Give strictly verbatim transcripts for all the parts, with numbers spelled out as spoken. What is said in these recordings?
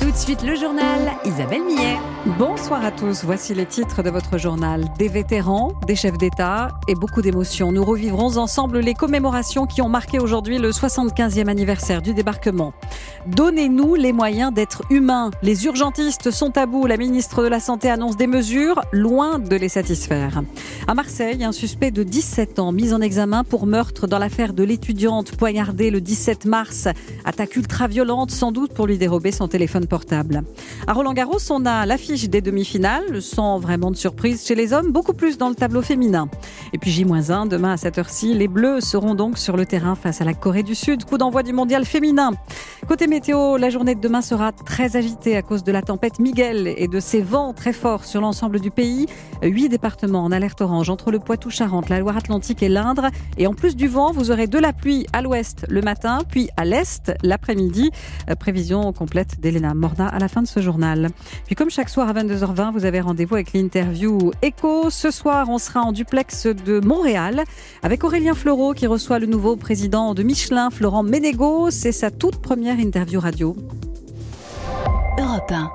Tout de suite le journal, Isabelle Millet. Bonsoir à tous, voici les titres de votre journal. Des vétérans, des chefs d'État et beaucoup d'émotions. Nous revivrons ensemble les commémorations qui ont marqué aujourd'hui le soixante-quinzième anniversaire du débarquement. Donnez-nous les moyens d'être humains. Les urgentistes sont à bout. La ministre de la Santé annonce des mesures loin de les satisfaire. À Marseille, un suspect de dix-sept ans mis en examen pour meurtre dans l'affaire de l'étudiante poignardée le dix-sept mars. Attaque ultra-violente, sans doute pour lui dérober son téléphone portable. À Roland-Garros, on a l'affiche des demi-finales, sans vraiment de surprise chez les hommes, beaucoup plus dans le tableau féminin. Et puis J moins un, demain à cette heure-ci, les Bleus seront donc sur le terrain face à la Corée du Sud. Coup d'envoi du mondial féminin. Côté météo, la journée de demain sera très agitée à cause de la tempête Miguel et de ses vents très forts sur l'ensemble du pays. Huit départements en alerte orange entre le Poitou-Charentes, la Loire-Atlantique et l'Indre. Et en plus du vent, vous aurez de la pluie à l'ouest le matin, puis à l'est l'après-midi. Prévision complète d'Elena Morna à la fin de ce journal. Puis comme chaque soir à vingt-deux heures vingt, vous avez rendez-vous avec l'interview Écho. Ce soir, on sera en duplex de Montréal avec Aurélien Fleureau qui reçoit le nouveau président de Michelin, Florent Ménégo. C'est sa toute première interview radio. Europe un.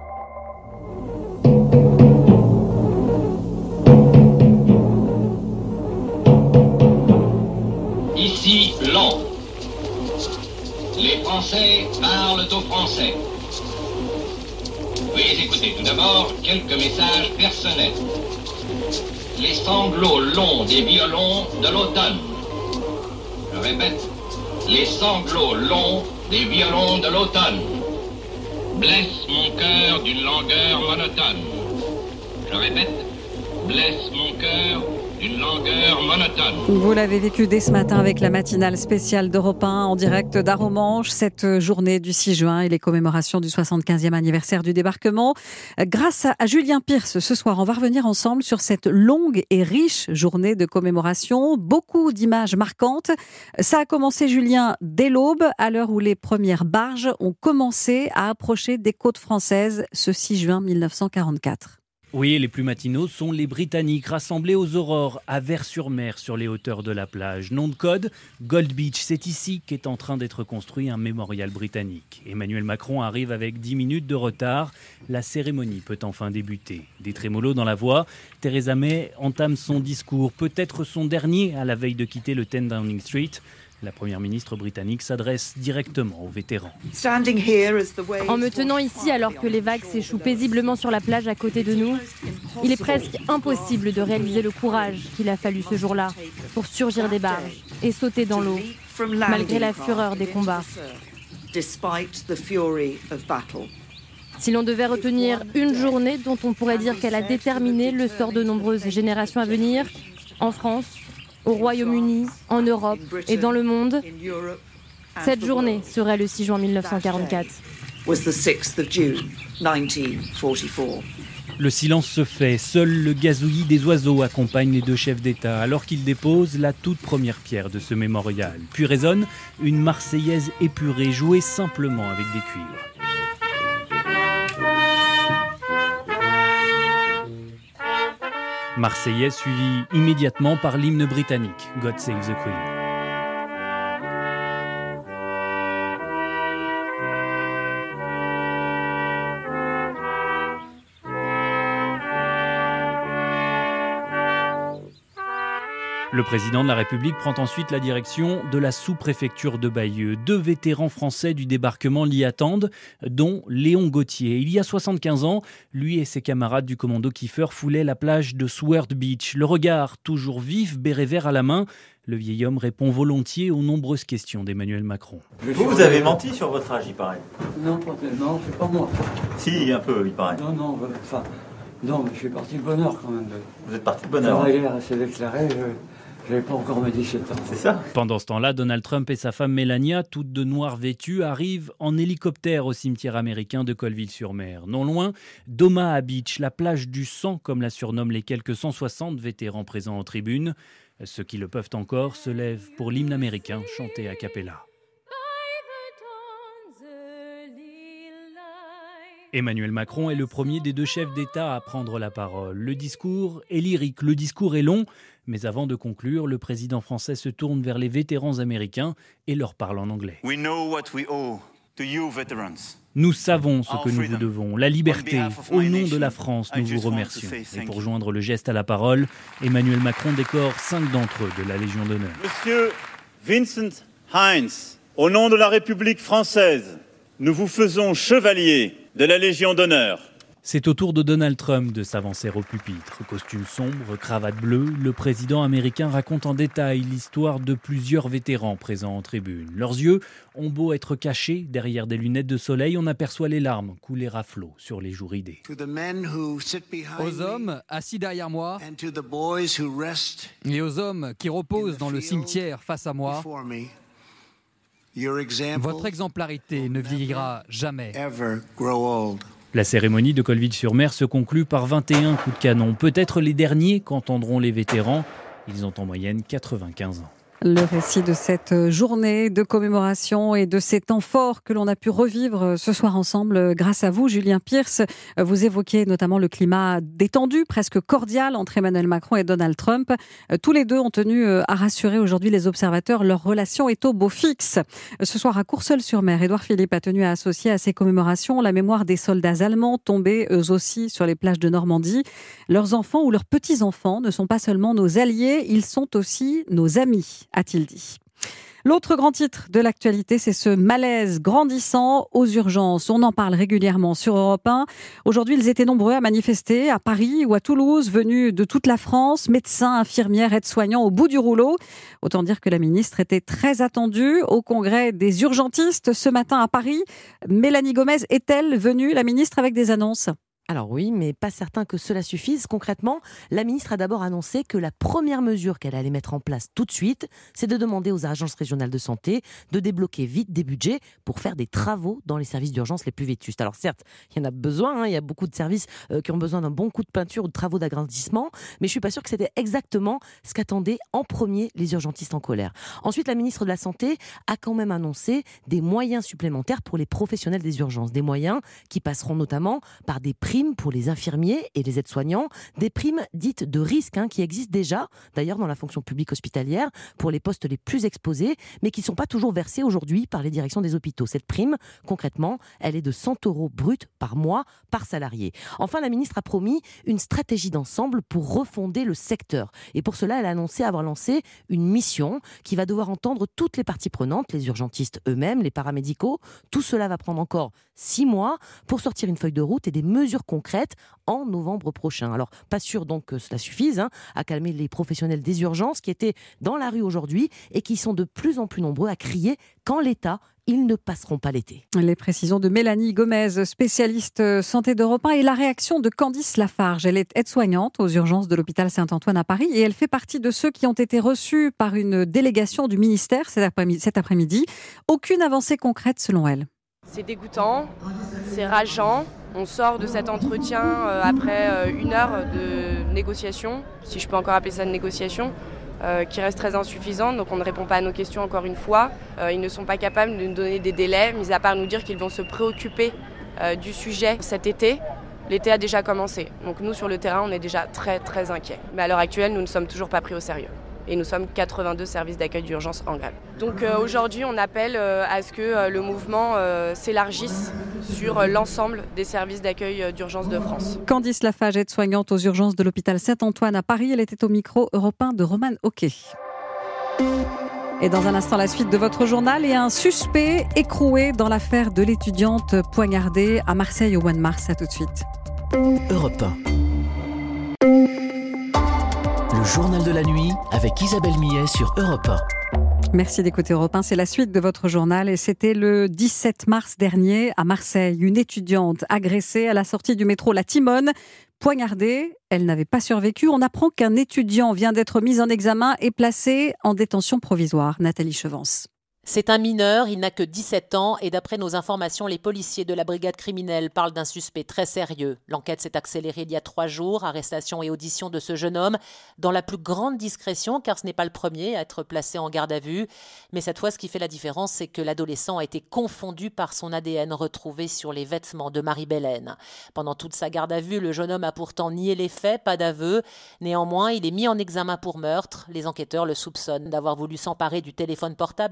Ici, Londres. Les Français parlent aux Français. Veuillez écouter tout d'abord quelques messages personnels. Les sanglots longs des violons de l'automne. Je répète, les sanglots longs des violons de l'automne blessent mon cœur d'une langueur monotone. Je répète, blessent mon cœur d'une langueur monotone. Vous l'avez vécu dès ce matin avec la matinale spéciale d'Europe un en direct d'Arromanches, cette journée du six juin et les commémorations du soixante-quinzième anniversaire du débarquement. Grâce à Julien Pierce, ce soir, on va revenir ensemble sur cette longue et riche journée de commémoration. Beaucoup d'images marquantes. Ça a commencé, Julien, dès l'aube, à l'heure où les premières barges ont commencé à approcher des côtes françaises ce six juin mille neuf cent quarante-quatre. Oui, les plus matinaux sont les Britanniques rassemblés aux aurores à Vers-sur-Mer sur les hauteurs de la plage. Nom de code, Gold Beach. C'est ici qu'est en train d'être construit un mémorial britannique. Emmanuel Macron arrive avec dix minutes de retard. La cérémonie peut enfin débuter. Des trémolos dans la voix, Theresa May entame son discours, peut-être son dernier à la veille de quitter le dix Downing Street. La première ministre britannique s'adresse directement aux vétérans. En me tenant ici alors que les vagues s'échouent paisiblement sur la plage à côté de nous, il est presque impossible de réaliser le courage qu'il a fallu ce jour-là pour surgir des barges et sauter dans l'eau, malgré la fureur des combats. Si l'on devait retenir une journée dont on pourrait dire qu'elle a déterminé le sort de nombreuses générations à venir, en France, au Royaume-Uni, en Europe et dans le monde, cette journée serait le six juin mille neuf cent quarante-quatre. Le silence se fait, seul le gazouillis des oiseaux accompagne les deux chefs d'État alors qu'ils déposent la toute première pierre de ce mémorial. Puis résonne une Marseillaise épurée, jouée simplement avec des cuivres. Marseillaise suivie immédiatement par l'hymne britannique, God Save the Queen. Le président de la République prend ensuite la direction de la sous-préfecture de Bayeux. Deux vétérans français du débarquement l'y attendent, dont Léon Gauthier. Il y a soixante-quinze ans, lui et ses camarades du commando Kiefer foulaient la plage de Sword Beach. Le regard toujours vif, béret vert à la main, le vieil homme répond volontiers aux nombreuses questions d'Emmanuel Macron. Vous, vous avez menti sur votre âge, il paraît. Non, pas, non, c'est pas moi. Si, un peu, il paraît. Non, non, enfin, non, mais je suis parti de bonne heure quand même. Vous êtes parti de bonne heure. La guerre, c'est déclaré. Je... J'avais pas encore mes dix-sept ans. C'est ça. Pendant ce temps-là, Donald Trump et sa femme Melania, toutes de noir vêtues, arrivent en hélicoptère au cimetière américain de Colville-sur-Mer. Non loin, d'Omaha Beach, la plage du sang, comme la surnomment les quelques cent soixante vétérans présents en tribune. Ceux qui le peuvent encore se lèvent pour l'hymne américain chanté a cappella. Emmanuel Macron est le premier des deux chefs d'État à prendre la parole. Le discours est lyrique, le discours est long, mais avant de conclure, le président français se tourne vers les vétérans américains et leur parle en anglais. We know what we owe Nous savons ce que nous vous devons, la liberté. Au nom de la France, nous vous remercions. Et pour joindre le geste à la parole, Emmanuel Macron décore cinq d'entre eux de la Légion d'honneur. Monsieur Vincent Heinz, au nom de la République française, nous vous faisons chevalier de la Légion d'honneur. C'est au tour de Donald Trump de s'avancer au pupitre. Costume sombre, cravate bleue, le président américain raconte en détail l'histoire de plusieurs vétérans présents en tribune. Leurs yeux ont beau être cachés derrière des lunettes de soleil, on aperçoit les larmes couler à flot sur les joues ridées. Aux hommes assis derrière moi et aux hommes qui reposent dans le cimetière face à moi, votre exemplarité ne vieillira jamais. La cérémonie de Colville-sur-Mer se conclut par vingt et un coups de canon. Peut-être les derniers qu'entendront les vétérans. Ils ont en moyenne quatre-vingt-quinze ans. Le récit de cette journée de commémoration et de ces temps forts que l'on a pu revivre ce soir ensemble grâce à vous, Julien Pierce. Vous évoquez notamment le climat détendu, presque cordial entre Emmanuel Macron et Donald Trump. Tous les deux ont tenu à rassurer aujourd'hui les observateurs. Leur relation est au beau fixe. Ce soir à Courseulles-sur-Mer, Édouard Philippe a tenu à associer à ces commémorations la mémoire des soldats allemands tombés eux aussi sur les plages de Normandie. Leurs enfants ou leurs petits-enfants ne sont pas seulement nos alliés, ils sont aussi nos amis, a-t-il dit. L'autre grand titre de l'actualité, c'est ce malaise grandissant aux urgences. On en parle régulièrement sur Europe un. Aujourd'hui, ils étaient nombreux à manifester à Paris ou à Toulouse, venus de toute la France, médecins, infirmières, aides-soignants au bout du rouleau. Autant dire que la ministre était très attendue au congrès des urgentistes ce matin à Paris. Mélanie Gomez est-elle venue, la ministre, avec des annonces ? Alors oui, mais pas certain que cela suffise. Concrètement, la ministre a d'abord annoncé que la première mesure qu'elle allait mettre en place tout de suite, c'est de demander aux agences régionales de santé de débloquer vite des budgets pour faire des travaux dans les services d'urgence les plus vétustes. Alors certes, il y en a besoin, hein, il y a beaucoup de services euh, qui ont besoin d'un bon coup de peinture ou de travaux d'agrandissement, mais je suis pas sûre que c'était exactement ce qu'attendaient en premier les urgentistes en colère. Ensuite, la ministre de la Santé a quand même annoncé des moyens supplémentaires pour les professionnels des urgences, des moyens qui passeront notamment par des primes pour les infirmiers et les aides-soignants, des primes dites de risque hein, qui existent déjà, d'ailleurs dans la fonction publique hospitalière, pour les postes les plus exposés, mais qui ne sont pas toujours versées aujourd'hui par les directions des hôpitaux. Cette prime, concrètement, elle est de cent euros bruts par mois par salarié. Enfin, la ministre a promis une stratégie d'ensemble pour refonder le secteur. Et pour cela, elle a annoncé avoir lancé une mission qui va devoir entendre toutes les parties prenantes, les urgentistes eux-mêmes, les paramédicaux. Tout cela va prendre encore six mois pour sortir une feuille de route et des mesures concrètes en novembre prochain. Alors, pas sûr donc que cela suffise hein, à calmer les professionnels des urgences qui étaient dans la rue aujourd'hui et qui sont de plus en plus nombreux à crier qu'en l'état, ils ne passeront pas l'été. Les précisions de Mélanie Gomez, spécialiste santé d'Europe un, et la réaction de Candice Lafarge. Elle est aide-soignante aux urgences de l'hôpital Saint-Antoine à Paris et elle fait partie de ceux qui ont été reçus par une délégation du ministère cet après-midi. Aucune avancée concrète selon elle. C'est dégoûtant, c'est rageant. On sort de cet entretien euh, après euh, une heure de négociation, si je peux encore appeler ça une négociation, euh, qui reste très insuffisante. Donc on ne répond pas à nos questions encore une fois. Euh, ils ne sont pas capables de nous donner des délais, mis à part nous dire qu'ils vont se préoccuper euh, du sujet cet été. L'été a déjà commencé. Donc nous, sur le terrain, on est déjà très très inquiets. Mais à l'heure actuelle, nous ne sommes toujours pas pris au sérieux. Et nous sommes quatre-vingt-deux services d'accueil d'urgence en grève. Donc euh, aujourd'hui, on appelle euh, à ce que euh, le mouvement euh, s'élargisse sur euh, l'ensemble des services d'accueil euh, d'urgence de France. Candice Lafarge, aide-soignante aux urgences de l'hôpital Saint-Antoine à Paris. Elle était au micro européen de Roman Hockey. Et dans un instant, la suite de votre journal et un suspect écroué dans l'affaire de l'étudiante poignardée à Marseille au mois de mars. À tout de suite. Europe un. Le journal de la nuit avec Isabelle Millet sur Europe un. Merci d'écouter Europe un, c'est la suite de votre journal et c'était le dix-sept mars dernier à Marseille. Une étudiante agressée à la sortie du métro La Timone, poignardée, elle n'avait pas survécu. On apprend qu'un étudiant vient d'être mis en examen et placé en détention provisoire. Nathalie Chevance. C'est un mineur, il n'a que dix-sept ans et d'après nos informations, les policiers de la brigade criminelle parlent d'un suspect très sérieux. L'enquête s'est accélérée il y a trois jours, arrestation et audition de ce jeune homme dans la plus grande discrétion car ce n'est pas le premier à être placé en garde à vue. Mais cette fois, ce qui fait la différence, c'est que l'adolescent a été confondu par son A D N retrouvé sur les vêtements de Marie-Bélène. Pendant toute sa garde à vue, le jeune homme a pourtant nié les faits, pas d'aveu. Néanmoins, il est mis en examen pour meurtre. Les enquêteurs le soupçonnent d'avoir voulu s'emparer du téléphone portable de la victime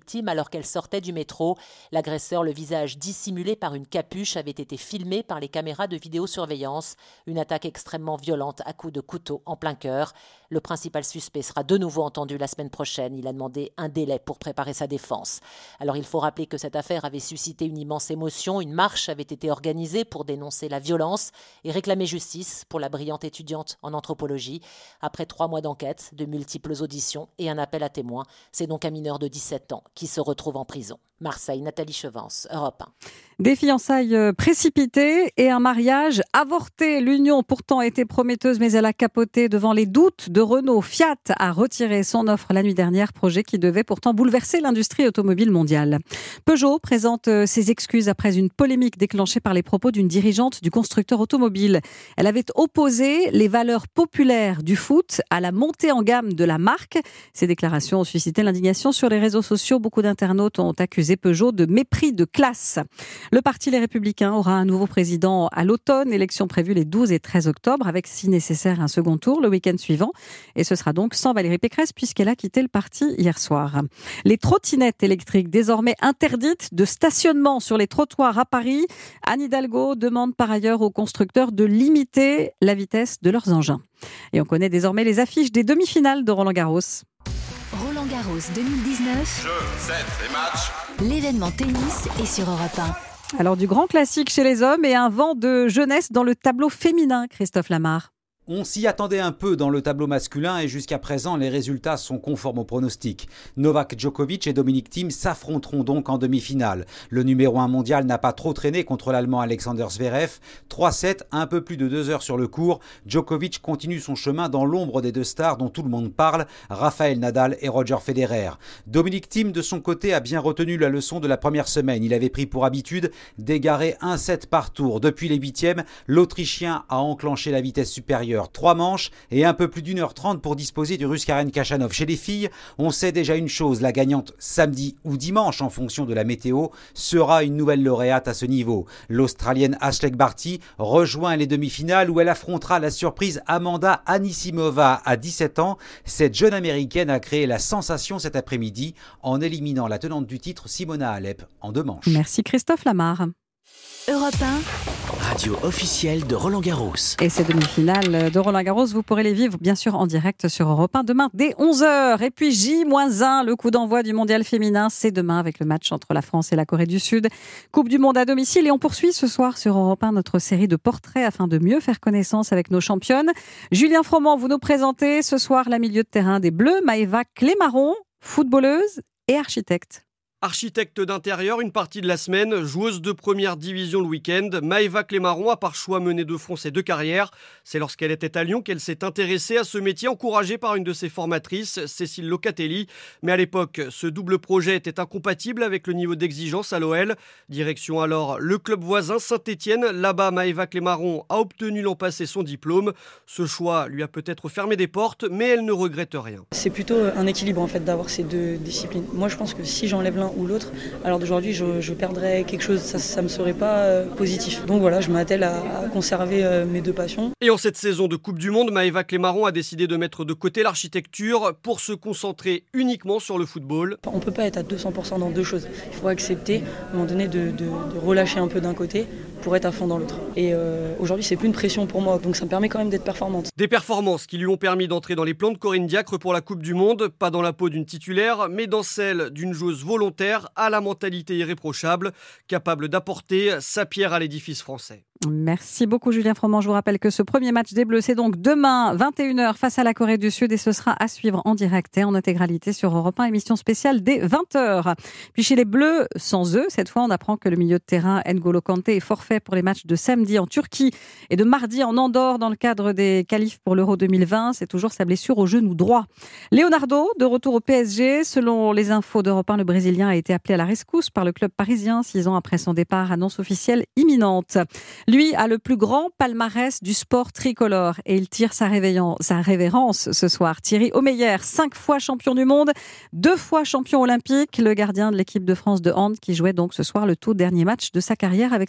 victime alors qu'elle sortait du métro. L'agresseur, le visage dissimulé par une capuche, avait été filmé par les caméras de vidéosurveillance. Une attaque extrêmement violente à coups de couteau en plein cœur. Le principal suspect sera de nouveau entendu la semaine prochaine. Il a demandé un délai pour préparer sa défense. Alors il faut rappeler que cette affaire avait suscité une immense émotion. Une marche avait été organisée pour dénoncer la violence et réclamer justice pour la brillante étudiante en anthropologie. Après trois mois d'enquête, de multiples auditions et un appel à témoins, c'est donc un mineur de dix-sept ans qui se retrouve en prison. Marseille, Nathalie Chevance, Europe un. Des fiançailles précipitées et un mariage avorté. L'union pourtant était prometteuse, mais elle a capoté devant les doutes de Renault. Fiat a retiré son offre la nuit dernière, projet qui devait pourtant bouleverser l'industrie automobile mondiale. Peugeot présente ses excuses après une polémique déclenchée par les propos d'une dirigeante du constructeur automobile. Elle avait opposé les valeurs populaires du foot à la montée en gamme de la marque. Ces déclarations ont suscité l'indignation sur les réseaux sociaux. Beaucoup d'internautes ont accusé Peugeot de mépris de classe. Le parti Les Républicains aura un nouveau président à l'automne, élection prévue les douze et treize octobre, avec si nécessaire un second tour le week-end suivant. Et ce sera donc sans Valérie Pécresse puisqu'elle a quitté le parti hier soir. Les trottinettes électriques désormais interdites de stationnement sur les trottoirs à Paris. Anne Hidalgo demande par ailleurs aux constructeurs de limiter la vitesse de leurs engins. Et on connaît désormais les affiches des demi-finales de Roland-Garros. Roland-Garros deux mille dix-neuf. Jeux, sets et matchs. L'événement tennis est sur Europe un. Alors du grand classique chez les hommes et un vent de jeunesse dans le tableau féminin, Christophe Lamarre. On s'y attendait un peu dans le tableau masculin et jusqu'à présent, les résultats sont conformes aux pronostics. Novak Djokovic et Dominic Thiem s'affronteront donc en demi-finale. Le numéro un mondial n'a pas trop traîné contre l'Allemand Alexander Zverev. trois sept, un peu plus de deux heures sur le court. Djokovic continue son chemin dans l'ombre des deux stars dont tout le monde parle, Rafael Nadal et Roger Federer. Dominic Thiem, de son côté, a bien retenu la leçon de la première semaine. Il avait pris pour habitude d'égarer un set par tour. Depuis les huitièmes, l'Autrichien a enclenché la vitesse supérieure. Trois manches et un peu plus d'une heure trente pour disposer du Russe Karen Khachanov. Chez les filles, on sait déjà une chose, la gagnante samedi ou dimanche en fonction de la météo sera une nouvelle lauréate à ce niveau. L'Australienne Ashleigh Barty rejoint les demi-finales où elle affrontera la surprise Amanda Anisimova à dix-sept ans. Cette jeune américaine a créé la sensation cet après-midi en éliminant la tenante du titre Simona Halep en deux manches. Merci Christophe Lamarre. Europe un. Radio officielle de Roland-Garros. Et ces demi-finales de Roland-Garros, vous pourrez les vivre bien sûr en direct sur Europe un demain dès onze heures. Et puis J un, le coup d'envoi du mondial féminin, c'est demain avec le match entre la France et la Corée du Sud. Coupe du monde à domicile et on poursuit ce soir sur Europe un notre série de portraits afin de mieux faire connaissance avec nos championnes. Julien Froment, vous nous présentez ce soir la milieu de terrain des Bleus, Maëva Clémaron, footballeuse et architecte. Architecte d'intérieur une partie de la semaine, joueuse de première division le week-end, Maëva Clémaron a par choix mené de front ses deux carrières. C'est lorsqu'elle était à Lyon qu'elle s'est intéressée à ce métier, encouragée par une de ses formatrices, Cécile Locatelli. Mais à l'époque, ce double projet était incompatible avec le niveau d'exigence à l'O L. Direction alors le club voisin Saint-Étienne. Là-bas, Maëva Clémaron a obtenu l'an passé son diplôme. Ce choix lui a peut-être fermé des portes, mais elle ne regrette rien. C'est plutôt un équilibre en fait d'avoir ces deux disciplines. Moi, je pense que si j'enlève l'un ou l'autre, alors d'aujourd'hui je, je perdrais quelque chose, ça ne me serait pas euh, positif. Donc voilà, je m'attelle à, à conserver euh, mes deux passions. Et en cette saison de Coupe du Monde, Maëva Clémaron a décidé de mettre de côté l'architecture pour se concentrer uniquement sur le football. On ne peut pas être à deux cents pour cent dans deux choses. Il faut accepter à un moment donné de, de, de relâcher un peu d'un côté pour être à fond dans l'autre. Et euh, aujourd'hui c'est plus une pression pour moi, donc ça me permet quand même d'être performante. Des performances qui lui ont permis d'entrer dans les plans de Corinne Diacre pour la Coupe du Monde, pas dans la peau d'une titulaire, mais dans celle d'une joueuse volontaire à la mentalité irréprochable, capable d'apporter sa pierre à l'édifice français. Merci beaucoup Julien Froment. Je vous rappelle que ce premier match des Bleus, c'est donc demain vingt et une heures face à la Corée du Sud et ce sera à suivre en direct et en intégralité sur Europe un, émission spéciale dès vingt heures. Puis chez les Bleus, sans eux, cette fois on apprend que le milieu de terrain N'Golo Kanté est forfait pour les matchs de samedi en Turquie et de mardi en Andorre dans le cadre des qualifs pour l'Euro deux mille vingt. C'est toujours sa blessure au genou droit. Leonardo, de retour au P S G. Selon les infos d'Europe un, le Brésilien a été appelé à la rescousse par le club parisien six ans après son départ, annonce officielle imminente. Lui a le plus grand palmarès du sport tricolore et il tire sa, sa révérence ce soir. Thierry Omeyer, cinq fois champion du monde, deux fois champion olympique, le gardien de l'équipe de France de hand qui jouait donc ce soir le tout dernier match de sa carrière avec son club, le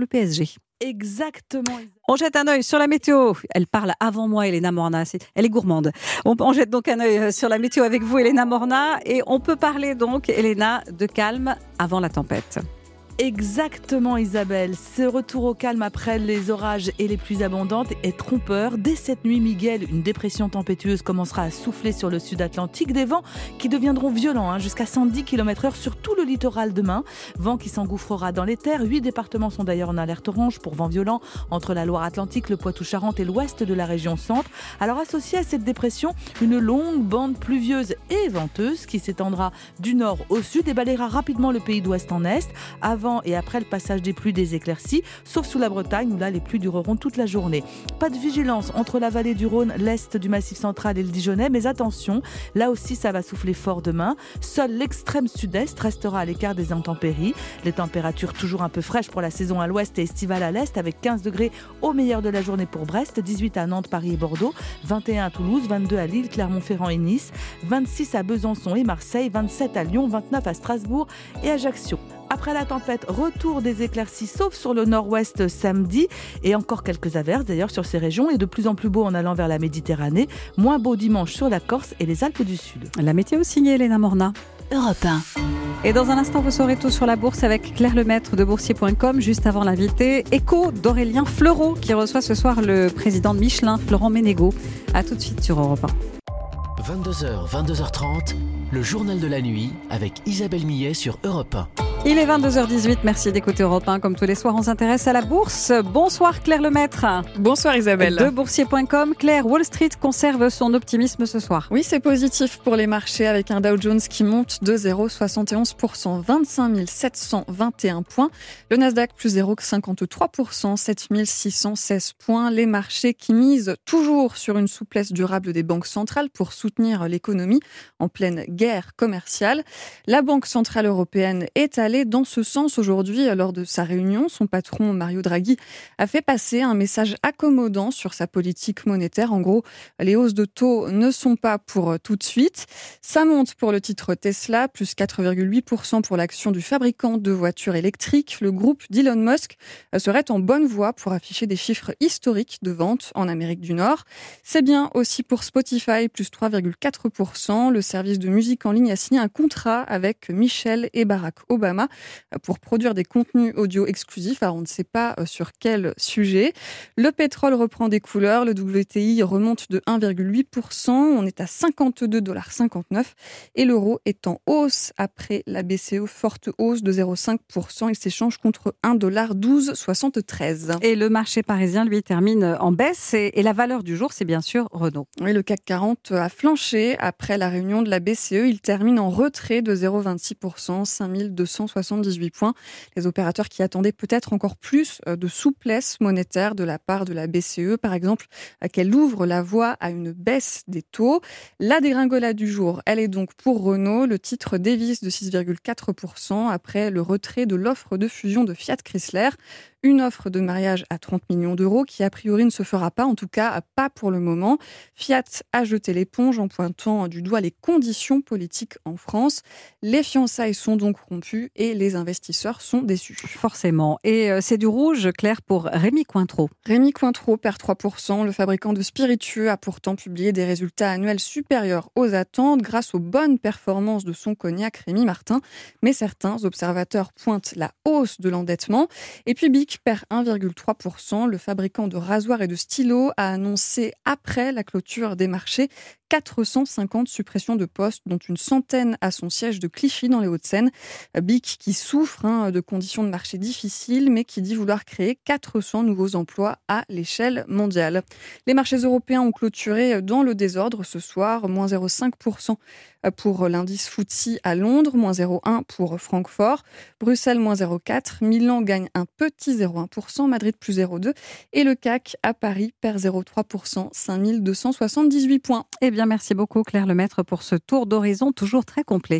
le P S G. Exactement. On jette un œil sur la météo. Elle parle avant moi, Elena Morna. Elle est gourmande. On, on jette donc un œil sur la météo avec vous, Elena Morna. Et on peut parler donc, Elena, de calme avant la tempête. Exactement, Isabelle. Ce retour au calme après les orages et les pluies abondantes est trompeur. Dès cette nuit, Miguel, une dépression tempétueuse commencera à souffler sur le sud Atlantique. Des vents qui deviendront violents, hein, jusqu'à cent dix kilomètres heure sur tout le littoral demain. Vent qui s'engouffrera dans les terres. Huit départements sont d'ailleurs en alerte orange pour vent violent entre la Loire-Atlantique, le Poitou-Charentes et l'ouest de la région centre. Alors associé à cette dépression, une longue bande pluvieuse et venteuse qui s'étendra du nord au sud et balayera rapidement le pays d'ouest en est. Avant et après le passage des pluies, des éclaircies, sauf sous la Bretagne où là les pluies dureront toute la journée. Pas de vigilance entre la vallée du Rhône, l'est du Massif central et le Dijonais, mais attention, là aussi ça va souffler fort demain. Seul l'extrême sud-est restera à l'écart des intempéries. Les températures toujours un peu fraîches pour la saison à l'ouest et estivale à l'est, avec quinze degrés au meilleur de la journée pour Brest, dix-huit à Nantes, Paris et Bordeaux, vingt et un à Toulouse, vingt-deux à Lille, Clermont-Ferrand et Nice, vingt-six à Besançon et Marseille, vingt-sept à Lyon, vingt-neuf à Strasbourg et Ajaccio. Après la tempête, retour des éclaircies, sauf sur le nord-ouest samedi, et encore quelques averses d'ailleurs sur ces régions, et de plus en plus beau en allant vers la Méditerranée, moins beau dimanche sur la Corse et les Alpes du Sud. La météo signée Elena Morna. Europe un. Et dans un instant, vous saurez tout sur la bourse avec Claire Lemaître de boursier point com. Juste avant l'invité, écho d'Aurélien Fleureau qui reçoit ce soir le président de Michelin, Florent Ménégo. A tout de suite sur Europe un. vingt-deux heures, vingt-deux heures trente, le journal de la nuit avec Isabelle Millet sur Europe un. Il est vingt-deux heures dix-huit, merci d'écouter Europe un. Comme tous les soirs, on s'intéresse à la bourse. Bonsoir Claire Lemaître. Bonsoir Isabelle. De boursier point com. Claire, Wall Street conserve son optimisme ce soir. Oui, c'est positif pour les marchés avec un Dow Jones qui monte de zéro virgule soixante et onze pour cent, vingt-cinq mille sept cent vingt et un points. Le Nasdaq plus zéro virgule cinquante-trois pour cent, sept mille six cent seize points. Les marchés qui misent toujours sur une souplesse durable des banques centrales pour soutenir l'économie en pleine guerre commerciale. La Banque centrale européenne est allée dans ce sens aujourd'hui lors de sa réunion. Son patron Mario Draghi a fait passer un message accommodant sur sa politique monétaire. En gros, les hausses de taux ne sont pas pour tout de suite. Ça monte pour le titre Tesla, plus quatre virgule huit pour cent pour l'action du fabricant de voitures électriques. Le groupe d'Elon Musk serait en bonne voie pour afficher des chiffres historiques de vente en Amérique du Nord. C'est bien aussi pour Spotify, plus trois virgule quatre pour cent. Le service de musique en ligne a signé un contrat avec Michelle et Barack Obama pour produire des contenus audio exclusifs. Alors on ne sait pas sur quel sujet. Le pétrole reprend des couleurs. Le W T I remonte de un virgule huit pour cent. On est à cinquante-deux virgule cinquante-neuf dollars et l'euro est en hausse après la B C E, forte hausse de zéro virgule cinq pour cent. Il s'échange contre un dollar douze soixante-treize. Et le marché parisien, lui, termine en baisse. Et, et la valeur du jour, c'est bien sûr Renault. Oui, le C A C quarante a flanché après la réunion de la B C E. Il termine en retrait de zéro virgule vingt-six pour cent, cinq mille deux cent soixante-dix-huit points. Les opérateurs qui attendaient peut-être encore plus de souplesse monétaire de la part de la B C E, par exemple, qu'elle ouvre la voie à une baisse des taux. La dégringolade du jour, elle est donc pour Renault. Le titre dévisse de six virgule quatre pour cent après le retrait de l'offre de fusion de Fiat Chrysler. Une offre de mariage à trente millions d'euros qui, a priori, ne se fera pas, en tout cas pas pour le moment. Fiat a jeté l'éponge en pointant du doigt les conditions politiques en France. Les fiançailles sont donc rompues et les investisseurs sont déçus. Forcément. Et c'est du rouge, Claire, pour Rémy Cointreau. Rémy Cointreau perd trois pour cent. Le fabricant de spiritueux a pourtant publié des résultats annuels supérieurs aux attentes grâce aux bonnes performances de son cognac Rémy Martin. Mais certains observateurs pointent la hausse de l'endettement. Et puis Bic perd un virgule trois pour cent. Le fabricant de rasoirs et de stylos a annoncé après la clôture des marchés quatre cent cinquante suppressions de postes, dont une centaine à son siège de Clichy dans les Hauts-de-Seine. Bic qui souffre hein, de conditions de marché difficiles, mais qui dit vouloir créer quatre cents nouveaux emplois à l'échelle mondiale. Les marchés européens ont clôturé dans le désordre ce soir, moins zéro virgule cinq pour cent pour l'indice F T S E à Londres, moins zéro virgule un pour cent pour Francfort, Bruxelles, moins zéro virgule quatre pour cent, Milan gagne un petit zéro virgule un pour cent, Madrid, plus zéro virgule deux pour cent et le C A C à Paris perd zéro virgule trois pour cent, cinq mille deux cent soixante-dix-huit points. Eh bien, merci beaucoup Claire Lemaître pour ce tour d'horizon toujours très complet.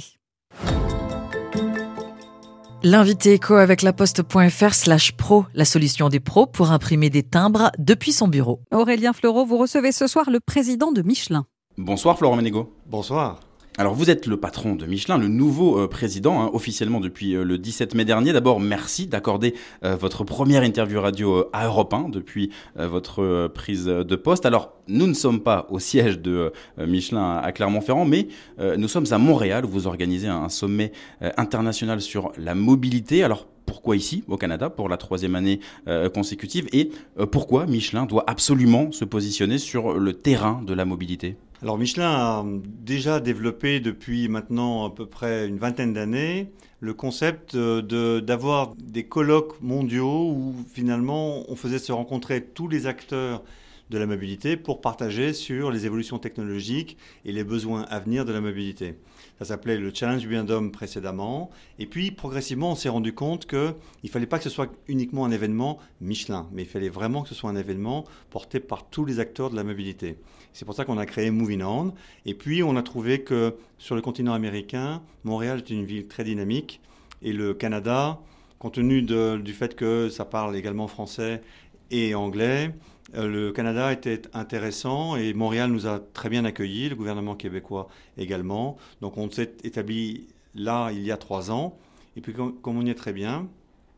L'invité éco avec laposte.fr slash pro, la solution des pros pour imprimer des timbres depuis son bureau. Aurélien Fleureau, vous recevez ce soir le président de Michelin. Bonsoir Florent Ménégo. Bonsoir. Alors vous êtes le patron de Michelin, le nouveau euh, président, hein, officiellement depuis euh, le dix-sept mai dernier. D'abord, merci d'accorder euh, votre première interview radio euh, à Europe un depuis euh, votre euh, prise de poste. Alors, nous ne sommes pas au siège de euh, Michelin à Clermont-Ferrand, mais euh, nous sommes à Montréal où vous organisez un, un sommet euh, international sur la mobilité. Alors, pourquoi ici, au Canada, pour la troisième année euh, consécutive et euh, pourquoi Michelin doit absolument se positionner sur le terrain de la mobilité ? Alors Michelin a déjà développé depuis maintenant à peu près une vingtaine d'années le concept de, d'avoir des colloques mondiaux où finalement on faisait se rencontrer tous les acteurs de la mobilité pour partager sur les évolutions technologiques et les besoins à venir de la mobilité. Ça s'appelait le Challenge Beyond précédemment. Et puis, progressivement, on s'est rendu compte qu'il ne fallait pas que ce soit uniquement un événement Michelin, mais il fallait vraiment que ce soit un événement porté par tous les acteurs de la mobilité. C'est pour ça qu'on a créé Moving On. Et puis, on a trouvé que sur le continent américain, Montréal est une ville très dynamique. Et le Canada, compte tenu de, du fait que ça parle également français et anglais, le Canada était intéressant et Montréal nous a très bien accueillis, le gouvernement québécois également. Donc on s'est établi là il y a trois ans. Et puis comme on y est très bien,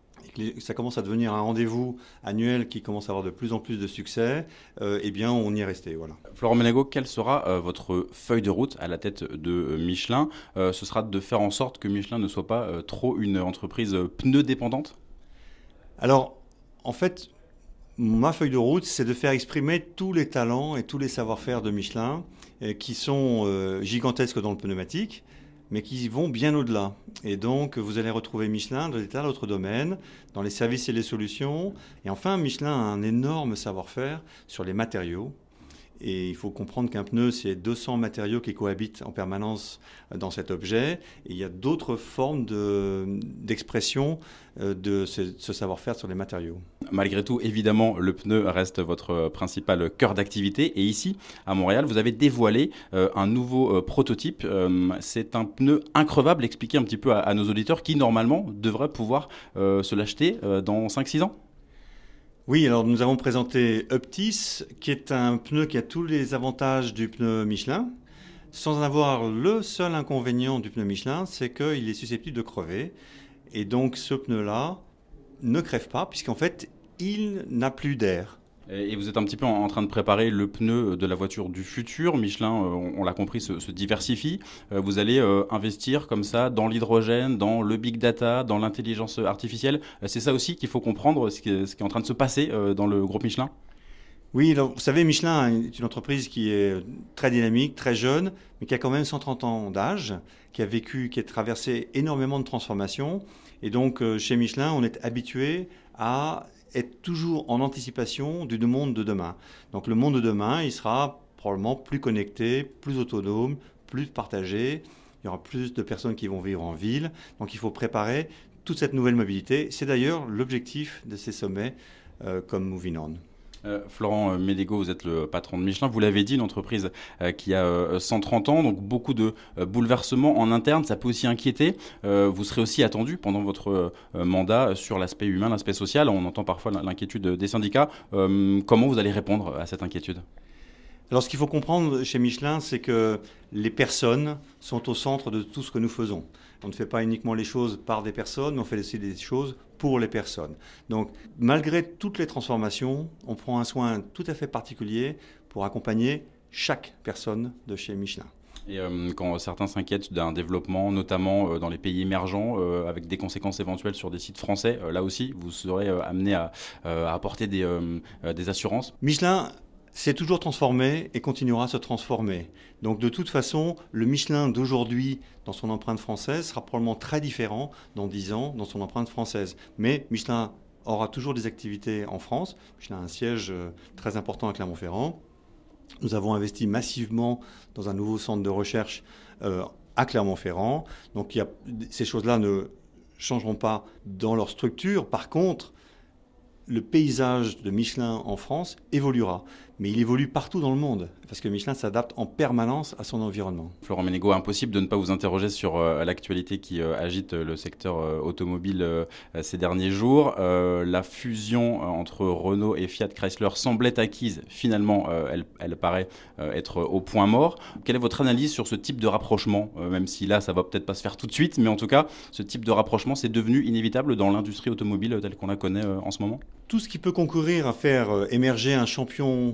et que ça commence à devenir un rendez-vous annuel qui commence à avoir de plus en plus de succès, euh, eh bien on y est resté. Voilà. Florent Menegaux, quelle sera euh, votre feuille de route à la tête de euh, Michelin ? euh, Ce sera de faire en sorte que Michelin ne soit pas euh, trop une entreprise euh, pneu dépendante ? Alors, en fait, ma feuille de route, c'est de faire exprimer tous les talents et tous les savoir-faire de Michelin euh, qui sont euh, gigantesques dans le pneumatique, mais qui vont bien au-delà. Et donc, vous allez retrouver Michelin dans des tas d'autres domaines, dans les services et les solutions. Et enfin, Michelin a un énorme savoir-faire sur les matériaux. Et il faut comprendre qu'un pneu, c'est deux cents matériaux qui cohabitent en permanence dans cet objet. Et il y a d'autres formes de, d'expression de ce, ce savoir-faire sur les matériaux. Malgré tout, évidemment, le pneu reste votre principal cœur d'activité. Et ici, à Montréal, vous avez dévoilé euh, un nouveau euh, prototype. Euh, c'est un pneu increvable. Expliquez un petit peu à, à nos auditeurs qui, normalement, devraient pouvoir euh, se l'acheter euh, dans cinq six ans. Oui, alors nous avons présenté Uptis, qui est un pneu qui a tous les avantages du pneu Michelin, sans avoir le seul inconvénient du pneu Michelin, c'est qu'il est susceptible de crever. Et donc ce pneu-là ne crève pas, puisqu'en fait, il n'a plus d'air. Et vous êtes un petit peu en train de préparer le pneu de la voiture du futur. Michelin, on l'a compris, se, se diversifie. Vous allez investir comme ça dans l'hydrogène, dans le big data, dans l'intelligence artificielle. C'est ça aussi qu'il faut comprendre, ce qui est, ce qui est en train de se passer dans le groupe Michelin ? Oui, alors, vous savez, Michelin est une entreprise qui est très dynamique, très jeune, mais qui a quand même cent trente ans d'âge, qui a vécu, qui a traversé énormément de transformations. Et donc, chez Michelin, on est habitué à être toujours en anticipation du monde de demain. Donc le monde de demain, il sera probablement plus connecté, plus autonome, plus partagé. Il y aura plus de personnes qui vont vivre en ville. Donc il faut préparer toute cette nouvelle mobilité. C'est d'ailleurs l'objectif de ces sommets euh, comme Moving On. Euh, Florent Menegaux, vous êtes le patron de Michelin. Vous l'avez dit, une entreprise euh, qui a euh, cent trente ans, donc beaucoup de euh, bouleversements en interne. Ça peut aussi inquiéter. Euh, vous serez aussi attendu pendant votre euh, mandat sur l'aspect humain, l'aspect social. On entend parfois l'inquiétude des syndicats. Euh, comment vous allez répondre à cette inquiétude ? Alors, ce qu'il faut comprendre chez Michelin, c'est que les personnes sont au centre de tout ce que nous faisons. On ne fait pas uniquement les choses par des personnes, mais on fait aussi des choses pour les personnes. Donc, malgré toutes les transformations, on prend un soin tout à fait particulier pour accompagner chaque personne de chez Michelin. Et euh, quand certains s'inquiètent d'un développement, notamment euh, dans les pays émergents, euh, avec des conséquences éventuelles sur des sites français, euh, là aussi, vous serez euh, amené à, euh, à apporter des, euh, des assurances ? Michelin s'est toujours transformé et continuera à se transformer. Donc de toute façon, le Michelin d'aujourd'hui, dans son empreinte française, sera probablement très différent dans dix ans dans son empreinte française. Mais Michelin aura toujours des activités en France. Michelin a un siège très important à Clermont-Ferrand. Nous avons investi massivement dans un nouveau centre de recherche euh, à Clermont-Ferrand. Donc il y a, ces choses-là ne changeront pas dans leur structure. Par contre, le paysage de Michelin en France évoluera, mais il évolue partout dans le monde, parce que Michelin s'adapte en permanence à son environnement. Florent Menegaux, impossible de ne pas vous interroger sur euh, l'actualité qui euh, agite le secteur euh, automobile euh, ces derniers jours. Euh, la fusion euh, entre Renault et Fiat Chrysler semblait acquise. Finalement, euh, elle, elle paraît euh, être au point mort. Quelle est votre analyse sur ce type de rapprochement, euh, même si là, ça va peut-être pas se faire tout de suite, mais en tout cas, ce type de rapprochement, c'est devenu inévitable dans l'industrie automobile telle qu'on la connaît euh, en ce moment? Tout ce qui peut concourir à faire euh, émerger un champion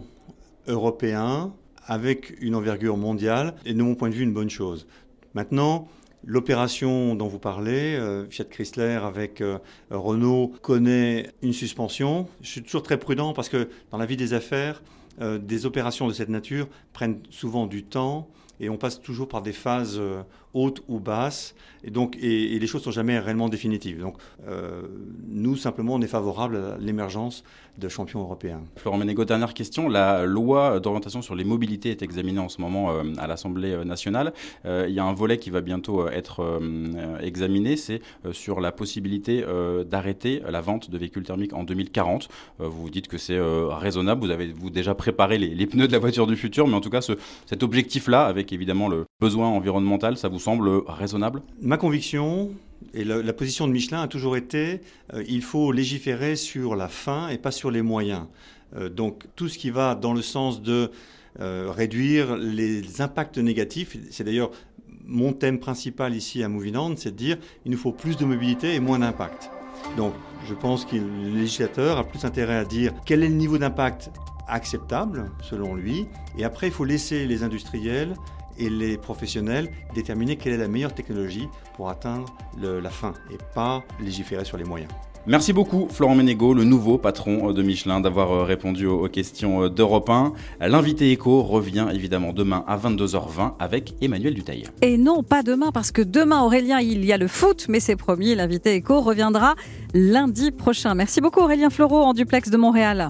européen avec une envergure mondiale est de mon point de vue une bonne chose. Maintenant, l'opération dont vous parlez, euh, Fiat Chrysler avec euh, Renault, connaît une suspension. Je suis toujours très prudent parce que dans la vie des affaires, euh, des opérations de cette nature prennent souvent du temps et on passe toujours par des phases euh, hautes ou basses et, donc, et, et les choses ne sont jamais réellement définitives. Donc euh, nous, simplement, on est favorable à l'émergence de champions européens. Florent Menegaux, dernière question. La loi d'orientation sur les mobilités est examinée en ce moment euh, à l'Assemblée nationale. Euh, il y a un volet qui va bientôt être euh, examiné, c'est euh, sur la possibilité euh, d'arrêter la vente de véhicules thermiques en deux mille quarante. Euh, vous vous dites que c'est euh, raisonnable. Vous avez vous déjà préparé les, les pneus de la voiture du futur, mais en tout cas, ce, cet objectif-là, avec évidemment le besoin environnemental, ça vous semble raisonnable? Ma conviction et la, la position de Michelin a toujours été euh, il faut légiférer sur la fin et pas sur les moyens. Euh, donc tout ce qui va dans le sens de euh, réduire les impacts négatifs, c'est d'ailleurs mon thème principal ici à Moviland, c'est de dire il nous faut plus de mobilité et moins d'impact. Donc je pense que le législateur a plus intérêt à dire quel est le niveau d'impact acceptable selon lui, et après il faut laisser les industriels et les professionnels déterminer quelle est la meilleure technologie pour atteindre le, la fin et pas légiférer sur les moyens. Merci beaucoup Florent Menegaux, le nouveau patron de Michelin, d'avoir répondu aux questions d'Europe un. L'invité éco revient évidemment demain à vingt-deux heures vingt avec Emmanuel Dutheil. Et non, pas demain, parce que demain, Aurélien, il y a le foot, mais c'est promis, l'invité éco reviendra lundi prochain. Merci beaucoup Aurélien Fleureau en duplex de Montréal.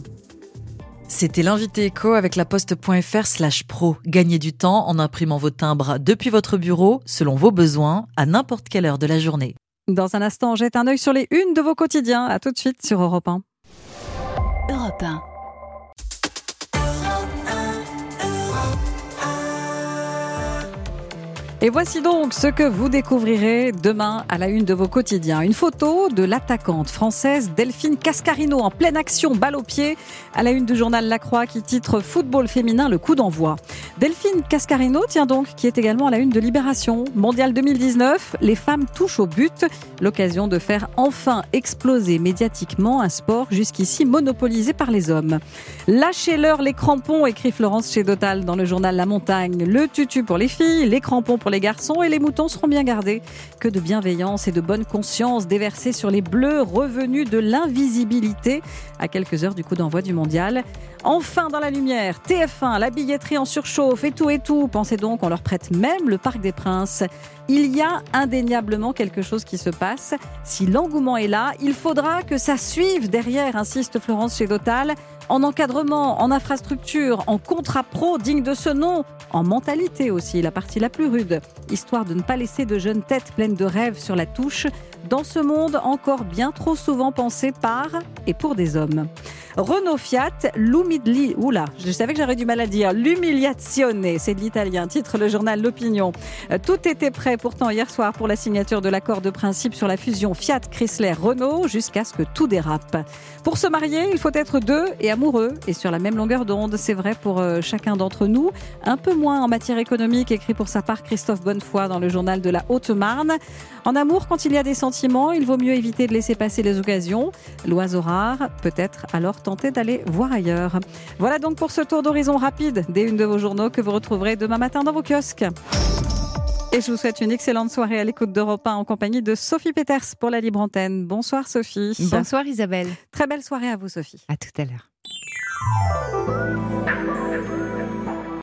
C'était l'invité éco avec la poste.fr slash pro. Gagnez du temps en imprimant vos timbres depuis votre bureau, selon vos besoins, à n'importe quelle heure de la journée. Dans un instant, on jette un œil sur les unes de vos quotidiens. À tout de suite sur Europe un. Europe un. Et voici donc ce que vous découvrirez demain à la une de vos quotidiens. Une photo de l'attaquante française Delphine Cascarino en pleine action, balle au pied, à la une du journal La Croix qui titre « Football féminin, le coup d'envoi ». Delphine Cascarino, tiens donc, qui est également à la une de Libération. Mondial deux mille dix-neuf, les femmes touchent au but. L'occasion de faire enfin exploser médiatiquement un sport jusqu'ici monopolisé par les hommes. Lâchez-leur les crampons, écrit Florence Chédotal dans le journal La Montagne. Le tutu pour les filles, les crampons pour les garçons et les moutons seront bien gardés. Que de bienveillance et de bonne conscience déversées sur les bleus revenus de l'invisibilité à quelques heures du coup d'envoi du mondial. Enfin dans la lumière, T F un, la billetterie en surchauffe et tout et tout. Pensez donc, on leur prête même le Parc des Princes. Il y a indéniablement quelque chose qui se passe. Si l'engouement est là, il faudra que ça suive derrière, insiste Florence Chédotal, en encadrement, en infrastructure, en contrat pro digne de ce nom, en mentalité aussi, la partie la plus rude, histoire de ne pas laisser de jeunes têtes pleines de rêves sur la touche, dans ce monde encore bien trop souvent pensé par et pour des hommes. Renault Fiat, l'umidli, oula, je savais que j'aurais du mal à dire, l'umiliazione, c'est de l'italien, titre le journal L'Opinion. Tout était prêt pourtant hier soir pour la signature de l'accord de principe sur la fusion Fiat Chrysler Renault jusqu'à ce que tout dérape. Pour se marier, il faut être deux et amoureux et sur la même longueur d'onde, c'est vrai pour chacun d'entre nous, un peu moins en matière économique, écrit pour sa part Christophe Bonnefoy dans le journal de la Haute-Marne. En amour, quand il y a des sentiments, il vaut mieux éviter de laisser passer les occasions. L'oiseau rare, peut-être alors tenter d'aller voir ailleurs. Voilà donc pour ce tour d'horizon rapide des unes de vos journaux que vous retrouverez demain matin dans vos kiosques. Et je vous souhaite une excellente soirée à l'écoute d'Europe un en compagnie de Sophie Peters pour la Libre Antenne. Bonsoir Sophie. Bonsoir Isabelle. Très belle soirée à vous Sophie. À tout à l'heure.